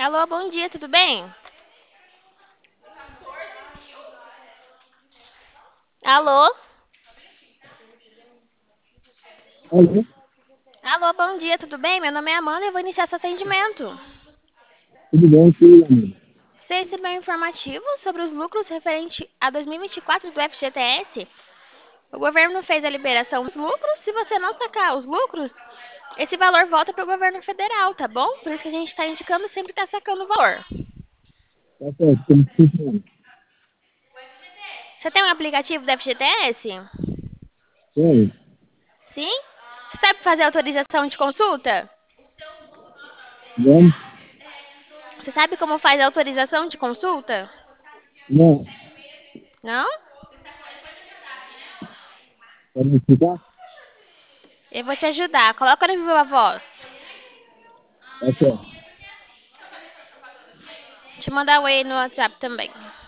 Alô, bom dia, tudo bem? Alô? Alô, Alô, bom dia, tudo bem? Meu nome é Amanda e eu vou iniciar seu atendimento. tudo bem, sim, amigo? Você recebeu um informativo sobre os lucros referente a 2024 do FGTS? O governo fez a liberação dos lucros. Se você não sacar os lucros, esse valor volta para o governo federal, tá bom? Por isso que a gente está indicando sempre estar sacando o valor. Tá certo, como que funciona? Você tem um aplicativo do FGTS? Tem, Sim? Você sabe fazer autorização de consulta? vamos? Você sabe como faz a autorização de consulta? Não, Não? pode me explicar? Eu vou te ajudar. Coloca no viva voz. Tá certo, Te mandar o e no WhatsApp também.